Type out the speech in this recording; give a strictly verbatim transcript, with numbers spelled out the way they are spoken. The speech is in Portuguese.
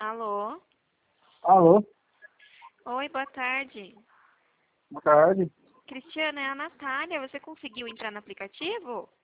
Alô? Alô, Oi, boa tarde. boa tarde. Cristiana, é a Natália. Você conseguiu entrar no aplicativo?